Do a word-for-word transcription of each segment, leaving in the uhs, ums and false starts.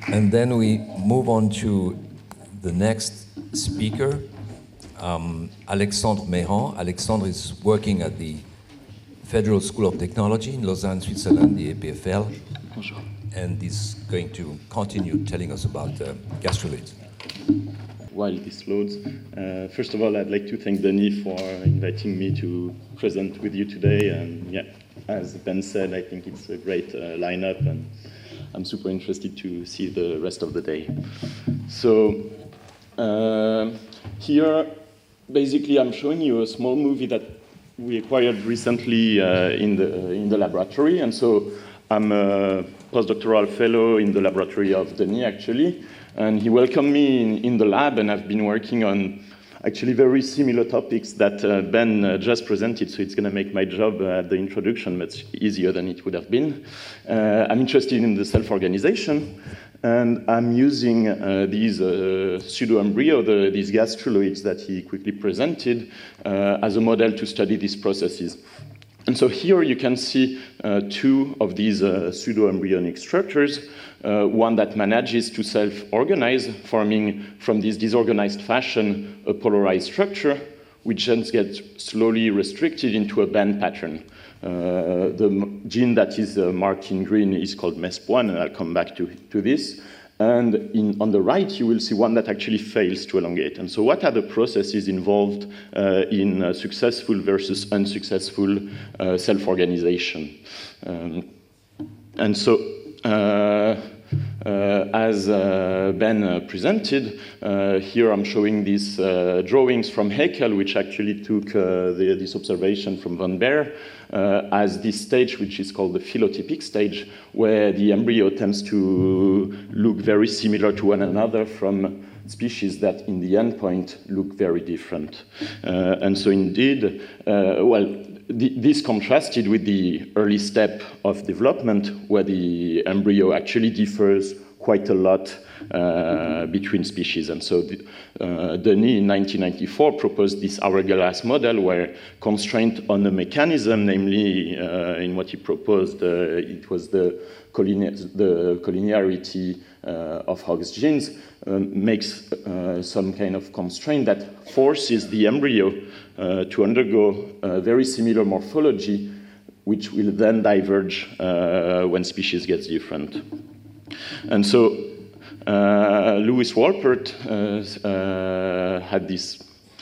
And then we move on to the next speaker, um, Alexandre Méran. Alexandre is working at the Federal School of Technology in Lausanne, Switzerland, the E P F L. Bonjour. And is going to continue telling us about uh, gastrolids. While this loads, uh, first of all, I'd like to thank Denis for inviting me to present with you today. And yeah, as Ben said, I think it's a great uh, lineup, and I'm super interested to see the rest of the day. So uh, here, basically, I'm showing you a small movie that we acquired recently uh, in the uh, in the laboratory, and so I'm a postdoctoral fellow in the laboratory of Denis, actually, and he welcomed me in, in the lab, and I've been working on actually very similar topics that uh, Ben uh, just presented, so it's going to make my job uh, at the introduction much easier than it would have been. Uh, I'm interested in the self-organization, and I'm using uh, these uh, pseudo-embryo, the, these gastruloids that he quickly presented, uh, as a model to study these processes. And so here you can see uh, two of these uh, pseudo-embryonic structures, uh, one that manages to self-organize, forming from this disorganized fashion a polarized structure, which then gets slowly restricted into a band pattern. Uh, the gene that is uh, marked in green is called M E S P one, and I'll come back to, to this. And in, on the right, you will see one that actually fails to elongate. And so what are the processes involved uh, in uh, successful versus unsuccessful uh, self-organization? Um, and so, uh, uh, as uh, Ben uh, presented, uh, here I'm showing these uh, drawings from Haeckel, which actually took uh, the, this observation from von Baer, Uh, as this stage, which is called the phylotypic stage, where the embryo tends to look very similar to one another from species that in the endpoint look very different. Uh, and so indeed, uh, well, th this contrasted with the early step of development, where the embryo actually differs quite a lot uh, between species. And so the, uh, Denis in nineteen ninety-four proposed this hourglass model where constraint on a mechanism, namely uh, in what he proposed, uh, it was the, collinear the collinearity uh, of Hox genes, um, makes uh, some kind of constraint that forces the embryo uh, to undergo a very similar morphology, which will then diverge uh, when species gets different. And so uh, Lewis Wolpert uh, uh, had this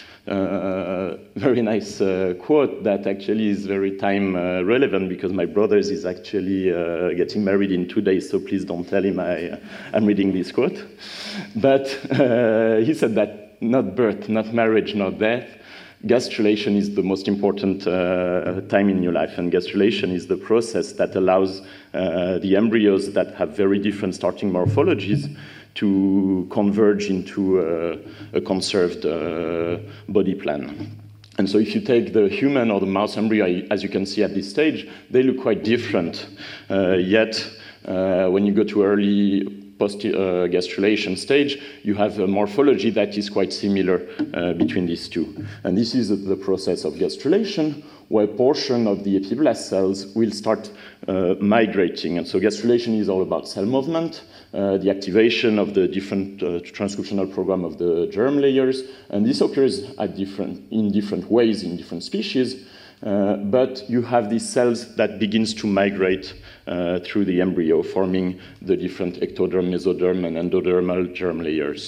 uh, very nice uh, quote that actually is very time uh, relevant, because my brother is actually uh, getting married in two days, so please don't tell him I, I'm reading this quote. But uh, he said that not birth, not marriage, not death, gastrulation is the most important uh, time in your life, and gastrulation is the process that allows uh, the embryos that have very different starting morphologies to converge into uh, a conserved uh, body plan. And so if you take the human or the mouse embryo, as you can see at this stage, they look quite different. Uh, yet, uh, when you go to early post-gastrulation uh, stage, you have a morphology that is quite similar uh, between these two. And this is the process of gastrulation, where a portion of the epiblast cells will start uh, migrating. And so gastrulation is all about cell movement, uh, the activation of the different uh, transcriptional program of the germ layers, and this occurs at different, in different ways in different species. Uh, but you have these cells that begins to migrate uh, through the embryo, forming the different ectoderm, mesoderm, and endodermal germ layers.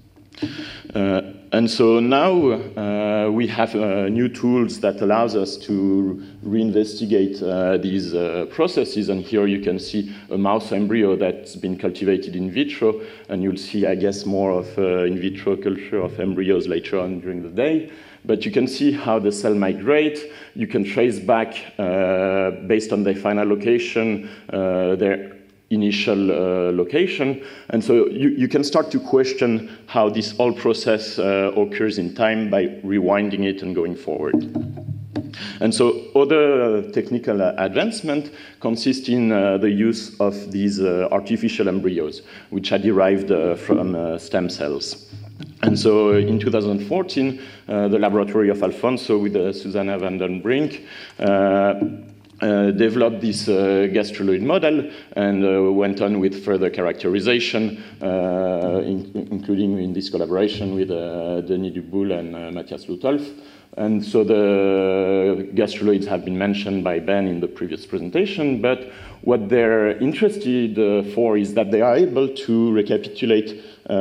Uh, and so now uh, we have uh, new tools that allows us to reinvestigate uh, these uh, processes. And here you can see a mouse embryo that's been cultivated in vitro, and you'll see, I guess, more of uh, in vitro culture of embryos later on during the day. But you can see how the cell migrate. You can trace back, uh, based on their final location, uh, their initial uh, location. And so you, you can start to question how this whole process uh, occurs in time by rewinding it and going forward. And so other technical advancement consist in uh, the use of these uh, artificial embryos, which are derived uh, from uh, stem cells. And so in two thousand fourteen, uh, the laboratory of Alfonso with uh, Susanna van den Brink uh, uh, developed this uh, gastruloid model and uh, went on with further characterization, uh, in, including in this collaboration with uh, Denis Duboul and uh, Matthias Lutolf. And so the gastruloids have been mentioned by Ben in the previous presentation, but what they're interested uh, for is that they are able to recapitulate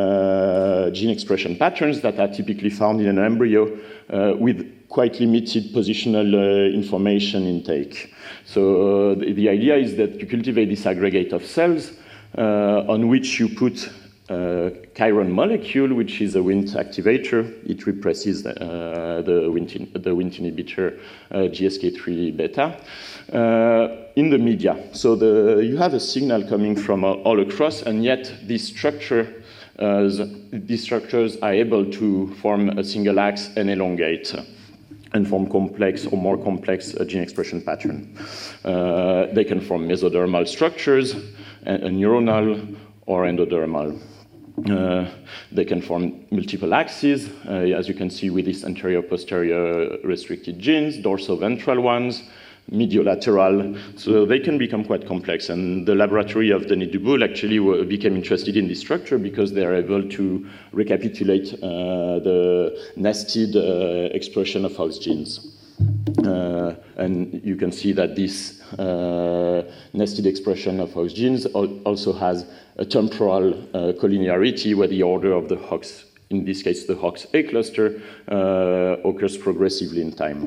uh, gene expression patterns that are typically found in an embryo uh, with quite limited positional uh, information intake. So uh, the, the idea is that you cultivate this aggregate of cells uh, on which you put Uh, chiron molecule, which is a Wnt activator. It represses uh, the, Wnt, the Wnt inhibitor uh, G S K three beta uh, in the media. So the, you have a signal coming from uh, all across, and yet this structure, uh, these structures are able to form a single axe and elongate and form complex or more complex uh, gene expression pattern. Uh, they can form mesodermal structures, a, a neuronal or endodermal. Uh, they can form multiple axes, uh, as you can see with these anterior-posterior restricted genes, dorsoventral ones, mediolateral, so they can become quite complex. And the laboratory of Denis Duboul actually became interested in this structure because they are able to recapitulate uh, the nested uh, expression of host genes. Uh, and you can see that this uh, nested expression of host genes also has a temporal uh, collinearity where the order of the Hox, in this case the Hox A cluster, uh, occurs progressively in time.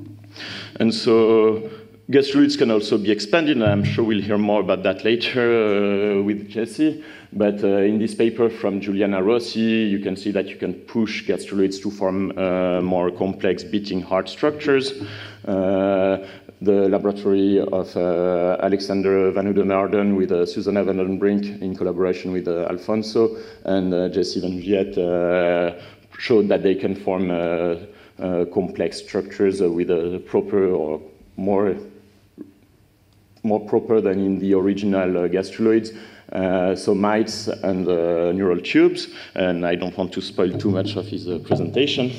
And so gastruloids can also be expanded, and I'm sure we'll hear more about that later uh, with Jesse. But uh, in this paper from Giuliana Rossi, you can see that you can push gastruloids to form uh, more complex beating heart structures. Uh, the laboratory of uh, Alexander Van Oudenaarden with uh, Susanna van den Brink in collaboration with uh, Alfonso and uh, Jesse Van Vliet uh, showed that they can form uh, uh, complex structures uh, with a proper or more, more proper than in the original uh, gastruloids. Uh, so mites and uh, neural tubes, and I don't want to spoil too much of his uh, presentation.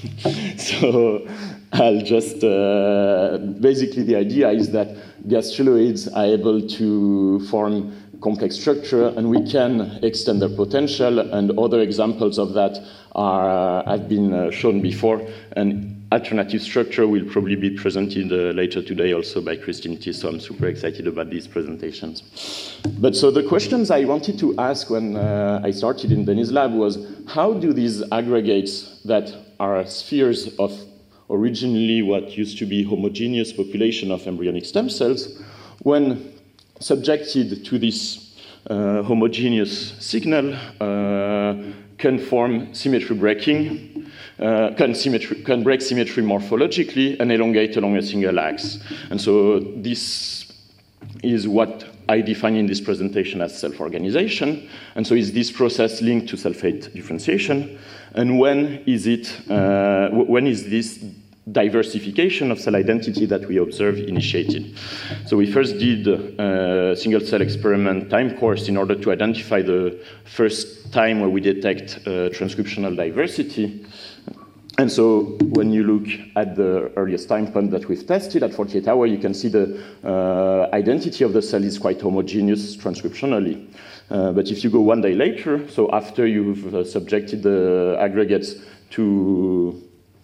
So I'll just, uh, basically the idea is that gastruloids are able to form complex structure, and we can extend their potential, and other examples of that are, uh, have been uh, shown before, and alternative structure will probably be presented uh, later today also by Christine T, so I'm super excited about these presentations. But so the questions I wanted to ask when uh, I started in Denis' lab was, how do these aggregates that are spheres of originally what used to be homogeneous population of embryonic stem cells, when subjected to this uh, homogeneous signal, uh, can form symmetry breaking, uh, can, symmetry, can break symmetry morphologically and elongate along a single axe. And so this is what I define in this presentation as self-organization. And so is this process linked to sulfate differentiation? And when is it, uh, when is this diversification of cell identity that we observe initiated? So we first did a single cell experiment time course in order to identify the first time where we detect uh, transcriptional diversity. And so when you look at the earliest time point that we've tested at forty-eight hours, you can see the uh, identity of the cell is quite homogeneous transcriptionally. Uh, but if you go one day later, so after you've uh, subjected the aggregates to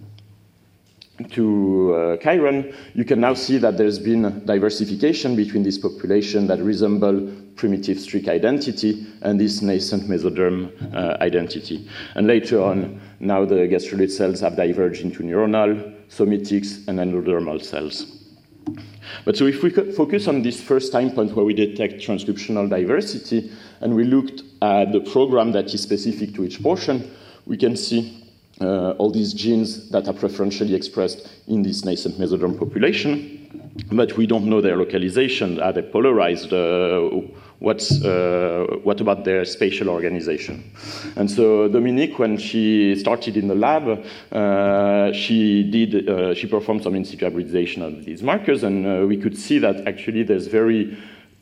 to uh, chiron, you can now see that there's been diversification between this population that resemble primitive streak identity and this nascent mesoderm uh, identity. And later on, now the gastruloid cells have diverged into neuronal, somatics, and endodermal cells. But so if we could focus on this first time point where we detect transcriptional diversity, and we looked at the program that is specific to each portion, we can see Uh, all these genes that are preferentially expressed in this nascent mesoderm population, but we don't know their localization. Are they polarized? Uh, what's, uh, what about their spatial organization? And so Dominique, when she started in the lab, uh, she did, uh, she performed some in situ hybridization of these markers, and uh, we could see that actually there's very,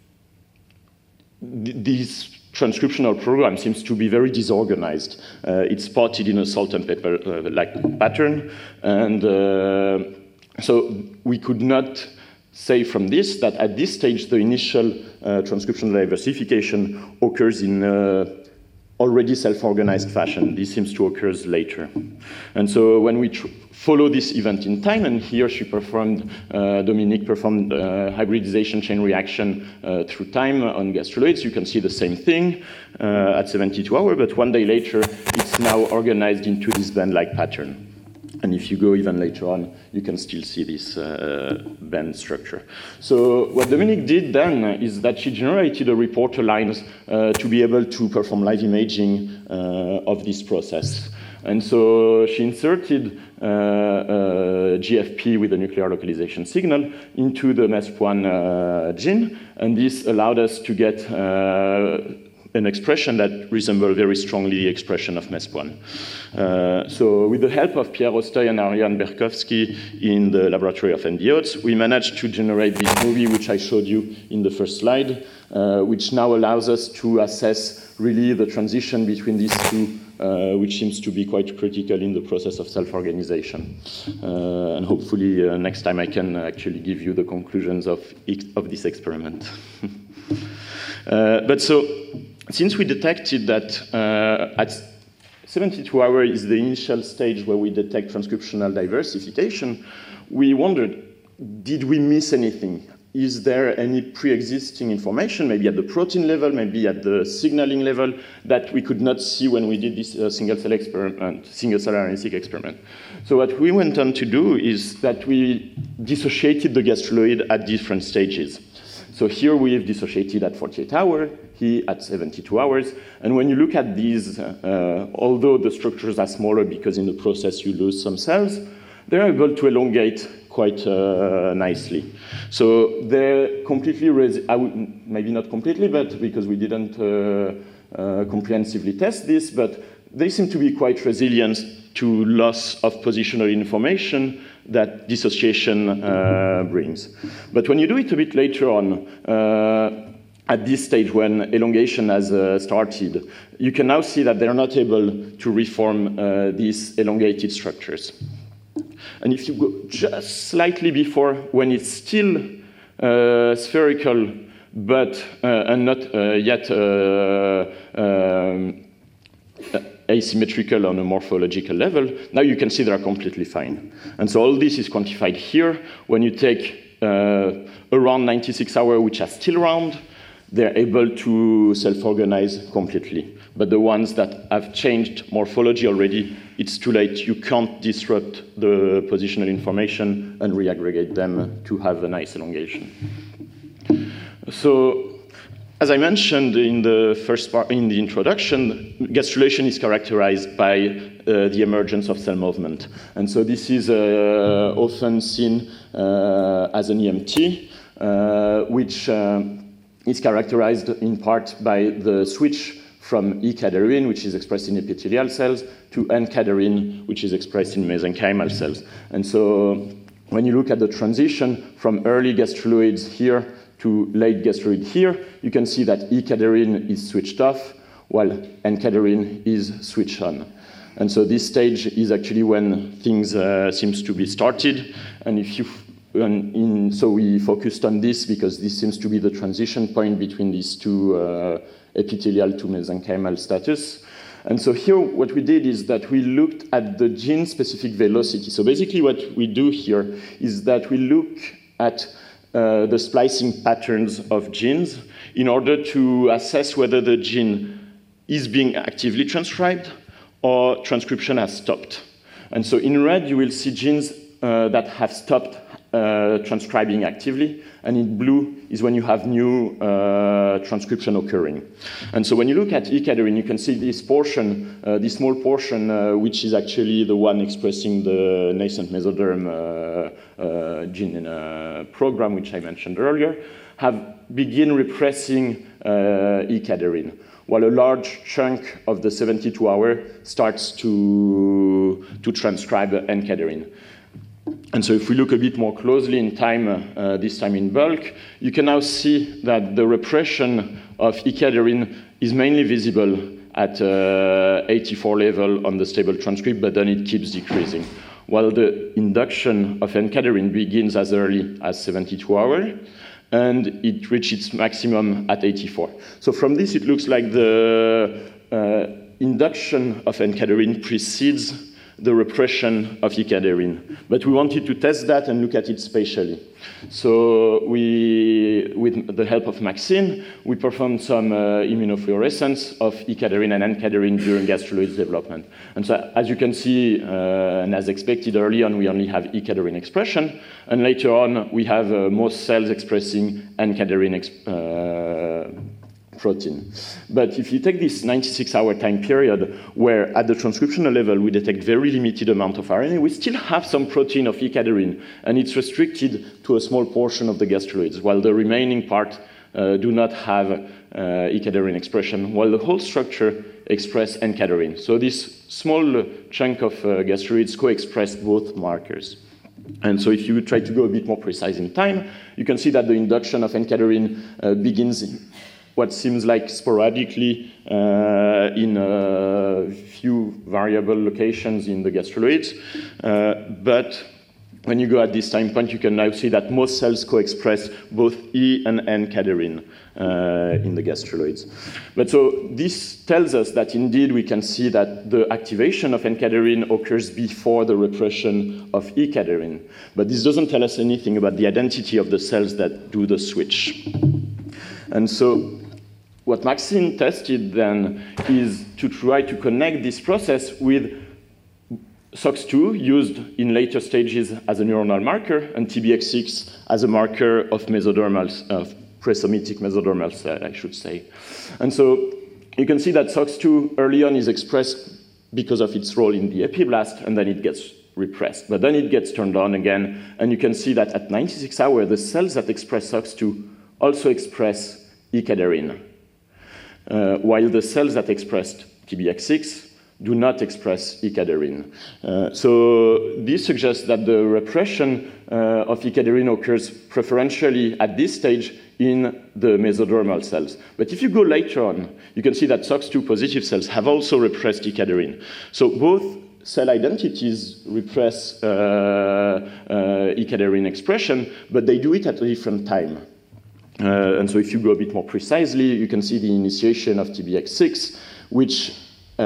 th these transcriptional program seems to be very disorganized. Uh, it's spotted in a salt and pepper-like uh, pattern, and uh, so we could not say from this that at this stage, the initial uh, transcriptional diversification occurs in uh, already self-organized fashion. This seems to occur later. And so when we tr follow this event in time, and here she performed, uh, Dominique performed uh, hybridization chain reaction uh, through time on gastroloids, you can see the same thing uh, at seventy-two hours, but one day later, it's now organized into this band-like pattern. And if you go even later on, you can still see this uh, band structure. So what Dominique did then is that she generated a reporter lines uh, to be able to perform live imaging uh, of this process. And so she inserted uh, uh, G F P with a nuclear localization signal into the M E S P one uh, gene, and this allowed us to get uh, an expression that resembled very strongly the expression of M E S P one. Uh, so with the help of Pierre Ostoy and Ariane Berkowski in the laboratory of N D O T S, we managed to generate this movie, which I showed you in the first slide, uh, which now allows us to assess really the transition between these two, uh, which seems to be quite critical in the process of self-organization. Uh, and hopefully uh, next time I can actually give you the conclusions of, of this experiment. uh, but so, since we detected that uh, at seventy-two hours is the initial stage where we detect transcriptional diversification, we wondered, did we miss anything? Is there any pre-existing information, maybe at the protein level, maybe at the signaling level, that we could not see when we did this uh, single-cell experiment, single-cell R N A-seq experiment? So what we went on to do is that we dissociated the gastroloid at different stages. So here we have dissociated at forty-eight hours, here at seventy-two hours. And when you look at these, uh, although the structures are smaller because in the process you lose some cells, they're able to elongate quite uh, nicely. So they're completely, res I would, maybe not completely, but because we didn't uh, uh, comprehensively test this, but they seem to be quite resilient to loss of positional information that dissociation uh, brings. But when you do it a bit later on, uh, at this stage when elongation has uh, started, you can now see that they're not able to reform uh, these elongated structures. And if you go just slightly before, when it's still uh, spherical, but uh, and not uh, yet uh, um, asymmetrical on a morphological level, now you can see they're completely fine. And so all this is quantified here. When you take uh, around ninety-six hours, which are still round, they're able to self-organize completely. But the ones that have changed morphology already, it's too late. You can't disrupt the positional information and reaggregate them to have a nice elongation. So, as I mentioned in the first part, in the introduction, gastrulation is characterized by uh, the emergence of cell movement. And so this is uh, often seen uh, as an E M T, uh, which uh, is characterized in part by the switch from E-cadherin, which is expressed in epithelial cells, to N-cadherin, which is expressed in mesenchymal cells. And so when you look at the transition from early gastroloids here to late gastroloid here, you can see that E-cadherin is switched off, while N-cadherin is switched on. And so this stage is actually when things uh, seems to be started. And if you, and in, so we focused on this because this seems to be the transition point between these two uh, epithelial to mesenchymal status. And so here what we did is that we looked at the gene-specific velocity. So basically what we do here is that we look at uh, the splicing patterns of genes in order to assess whether the gene is being actively transcribed or transcription has stopped. And so in red you will see genes uh, that have stopped uh, transcribing actively, and in blue is when you have new uh, transcription occurring. And so when you look at E-cadherin, you can see this portion, uh, this small portion, uh, which is actually the one expressing the nascent mesoderm uh, uh, gene in a program, which I mentioned earlier, have begin repressing uh, E-cadherin, while a large chunk of the seventy-two hour starts to, to transcribe N-cadherin. And so if we look a bit more closely in time, uh, this time in bulk, you can now see that the repression of E-cadherin is mainly visible at uh, eighty-four level on the stable transcript, but then it keeps decreasing. while the induction of N-cadherin begins as early as seventy-two hours, and it reaches its maximum at eighty-four. So from this, it looks like the uh, induction of N-cadherin precedes the repression of E-cadherin. But we wanted to test that and look at it spatially. So we, with the help of Maxine, we performed some uh, immunofluorescence of E-cadherin and N-cadherin during gastruloid development. And so as you can see, uh, and as expected early on, we only have E-cadherin expression, and later on, we have uh, most cells expressing N-cadherin exp uh, protein. But if you take this ninety-six hour time period, where at the transcriptional level we detect very limited amount of R N A, we still have some protein of E-cadherin, and it's restricted to a small portion of the gastruloids, while the remaining part uh, do not have uh, E-cadherin expression, while the whole structure express N-cadherin. So this small chunk of uh, gastruloids co-express both markers. And so if you try to go a bit more precise in time, you can see that the induction of N-cadherin uh, begins in what seems like sporadically uh, in a few variable locations in the gastruloids. Uh, but when you go at this time point, you can now see that most cells co-express both E and N-cadherin uh, in the gastruloids. But so this tells us that indeed we can see that the activation of N-cadherin occurs before the repression of E-cadherin. But this doesn't tell us anything about the identity of the cells that do the switch. And so what Maxine tested then is to try to connect this process with S O X two used in later stages as a neuronal marker, and T B X six as a marker of mesodermal, of presemitic mesodermal cell, I should say. And so you can see that S O X two early on is expressed because of its role in the epiblast, and then it gets repressed. But then it gets turned on again, and you can see that at ninety-six hours, the cells that express S O X two also express E-cadherin. Uh, while the cells that expressed T B X six do not express E-cadherin. Uh, so this suggests that the repression uh, of E-cadherin occurs preferentially at this stage in the mesodermal cells. But if you go later on, you can see that S O X two positive cells have also repressed E-cadherin. So both cell identities repress uh, uh, E-cadherin expression, but they do it at a different time. Uh, and so if you go a bit more precisely, you can see the initiation of T B X six, which uh,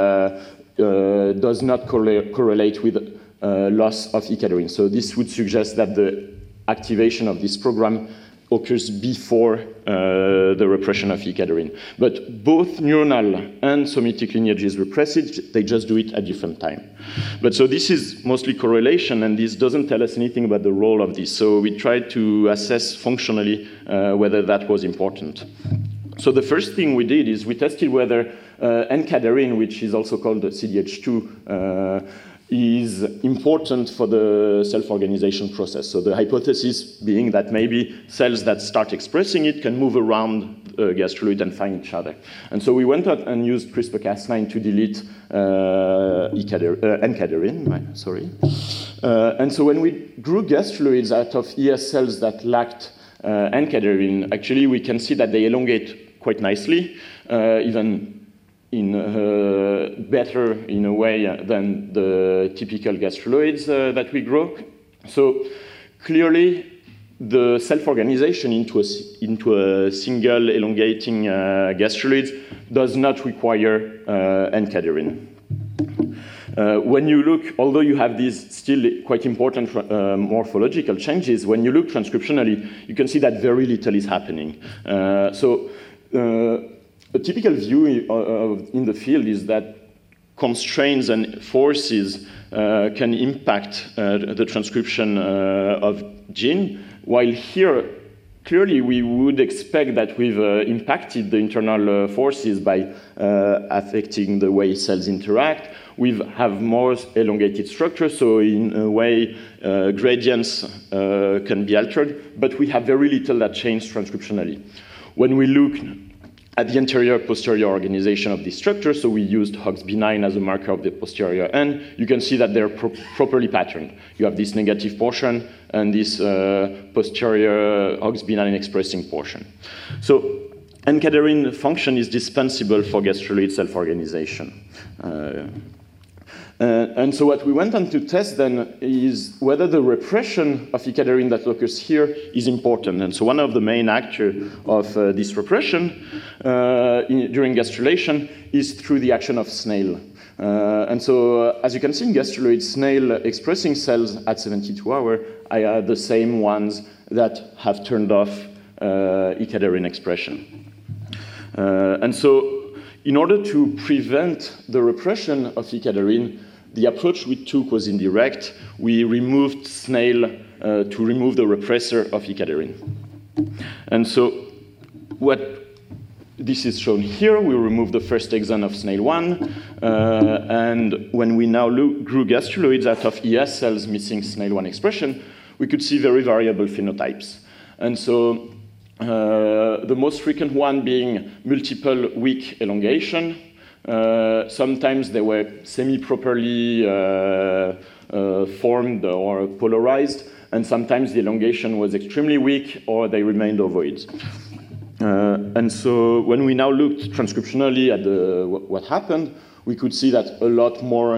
uh, does not correlate, correlate with uh, loss of E-cadherin. So this would suggest that the activation of this program occurs before uh, the repression of E-cadherin. But both neuronal and somatic lineages repress it, they just do it at different time. But so this is mostly correlation, and this doesn't tell us anything about the role of this. So we tried to assess functionally uh, whether that was important. So the first thing we did is we tested whether uh, N-cadherin, which is also called C D H two, uh, is important for the self-organization process. So the hypothesis being that maybe cells that start expressing it can move around uh, gastruloid and find each other. And so we went out and used CRISPR Cas nine to delete uh, uh, N-cadherin, right, sorry. Uh, and so when we grew gastruloids out of E S cells that lacked uh, N-cadherin, actually we can see that they elongate quite nicely, uh, even in uh, better in a way than the typical gastruloids uh, that we grow. So clearly the self-organization into a, into a single elongating uh, gastruloid does not require uh, N-cadherin. Uh, when you look, although you have these still quite important uh, morphological changes, when you look transcriptionally, you can see that very little is happening. Uh, so. Uh, A typical view in the field is that constraints and forces uh, can impact uh, the transcription uh, of gene, while here, clearly we would expect that we've uh, impacted the internal uh, forces by uh, affecting the way cells interact. We have more elongated structure, so in a way uh, gradients uh, can be altered, but we have very little that changed transcriptionally. When we look at the anterior-posterior organization of this structure, so we used H O X B nine as a marker of the posterior end, you can see that they're pro properly patterned. You have this negative portion and this uh, posterior H O X B nine expressing portion. So N-cadherin function is dispensable for gastruloid self-organization. Uh, Uh, and so what we went on to test then is whether the repression of icatharin that occurs here is important. And so one of the main actors of uh, this repression uh, in, during gastrulation is through the action of snail. Uh, and so uh, as you can see in gastruloid, snail expressing cells at seventy-two hours are the same ones that have turned off uh, icatharin expression. Uh, and so in order to prevent the repression of icatharin, the approach we took was indirect. We removed snail uh, to remove the repressor of icatharin. And so what this is shown here, we removed the first exon of snail one, uh, and when we now look, grew gastruloids out of E S cells missing snail one expression, we could see very variable phenotypes. And so uh, the most frequent one being multiple weak elongation. Uh, sometimes they were semi-properly uh, uh, formed or polarized, and sometimes the elongation was extremely weak or they remained ovoid. Uh, and so when we now looked transcriptionally at the, what happened, we could see that a lot more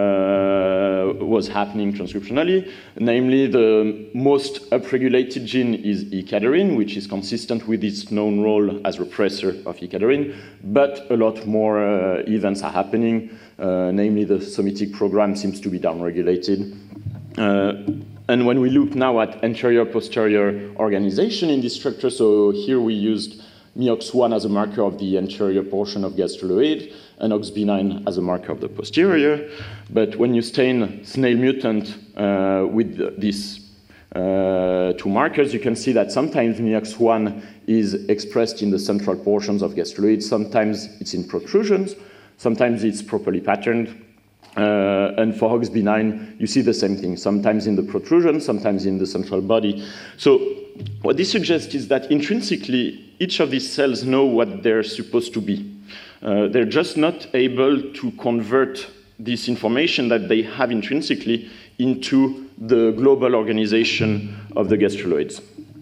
uh, was happening transcriptionally. Namely, the most upregulated gene is icatharin, which is consistent with its known role as repressor of icatharin, but a lot more uh, events are happening. Uh, namely, the somatic program seems to be downregulated. Uh, and when we look now at anterior-posterior organization in this structure, so here we used M E O X one as a marker of the anterior portion of gastruloid, and O X B nine as a marker of the posterior. But when you stain snail mutant uh, with these uh, two markers, you can see that sometimes M E O X one is expressed in the central portions of gastruloid, sometimes it's in protrusions, sometimes it's properly patterned. Uh, and for O X B nine, you see the same thing, sometimes in the protrusion, sometimes in the central body. So what this suggests is that intrinsically, each of these cells know what they're supposed to be. Uh, they're just not able to convert this information that they have intrinsically into the global organization of the gastruloids.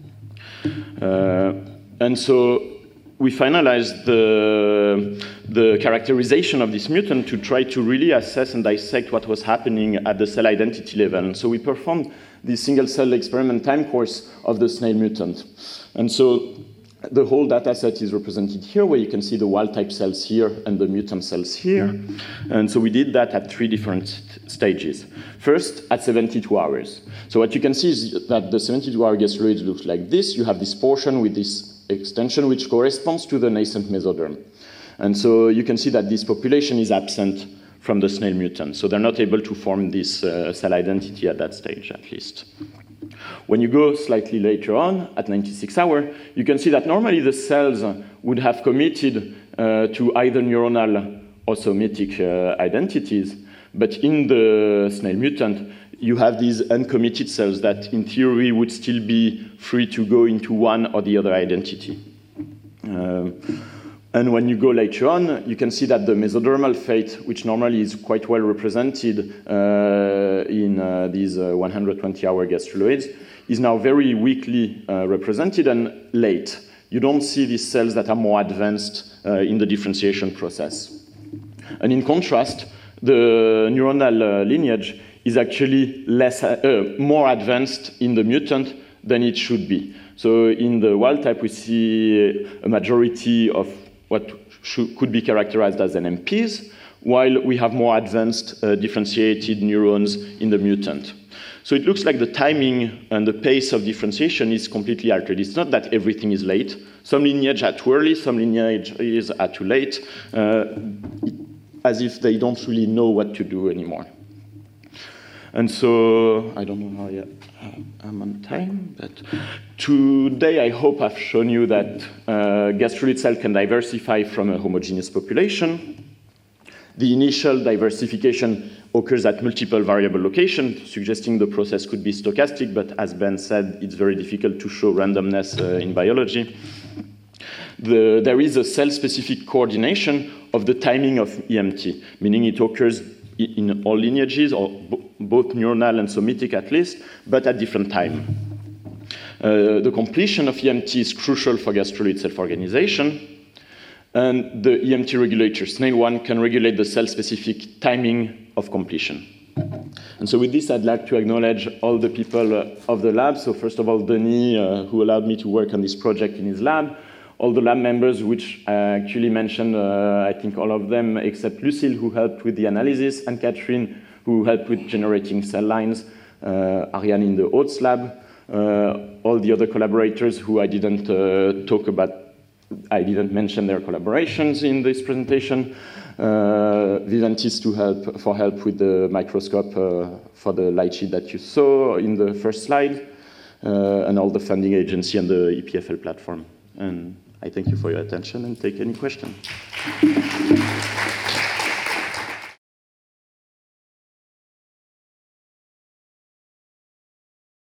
Uh, and so we finalized the, the characterization of this mutant to try to really assess and dissect what was happening at the cell identity level. And so we performed the single cell experiment time course of the snail mutant. And so the whole data set is represented here, where you can see the wild type cells here and the mutant cells here. And so we did that at three different st stages. First, at seventy-two hours. So what you can see is that the seventy-two hour gastruloid looks like this. You have this portion with this extension, which corresponds to the nascent mesoderm. And so you can see that this population is absent from the snail mutant. So they're not able to form this uh, cell identity at that stage, at least. When you go slightly later on, at ninety-six hours, you can see that normally the cells would have committed uh, to either neuronal or somatic uh, identities, but in the snail mutant, you have these uncommitted cells that in theory would still be free to go into one or the other identity. Uh, And when you go later on, you can see that the mesodermal fate, which normally is quite well represented uh, in uh, these uh, one hundred twenty hour gastruloids, is now very weakly uh, represented and late. You don't see these cells that are more advanced uh, in the differentiation process. And in contrast, the neuronal uh, lineage is actually less, uh, more advanced in the mutant than it should be. So in the wild type, we see a majority of what should, could be characterized as N M Ps, while we have more advanced uh, differentiated neurons in the mutant. So it looks like the timing and the pace of differentiation is completely altered. It's not that everything is late. Some lineage are too early, some lineages are too late, uh, as if they don't really know what to do anymore. And so, I don't know how yet I'm on time, but today I hope I've shown you that uh, gastruloid cell can diversify from a homogeneous population. The initial diversification occurs at multiple variable locations, suggesting the process could be stochastic, but as Ben said, it's very difficult to show randomness uh, in biology. The, there is a cell-specific coordination of the timing of E M T, meaning it occurs in all lineages, or both neuronal and somatic at least, but at different time. Uh, the completion of E M T is crucial for gastruloid self-organization, and the E M T regulator, snail one, can regulate the cell-specific timing of completion. And so with this, I'd like to acknowledge all the people uh, of the lab. So first of all, Denis, uh, who allowed me to work on this project in his lab, all the lab members, which I actually mentioned, uh, I think all of them, except Lucille, who helped with the analysis, and Catherine, who helped with generating cell lines, uh, Ariane in the Oats lab, uh, all the other collaborators who I didn't uh, talk about, I didn't mention their collaborations in this presentation, uh, Viventis to help, for help with the microscope uh, for the light sheet that you saw in the first slide, uh, and all the funding agency and the E P F L platform. And I thank you for your attention and take any questions.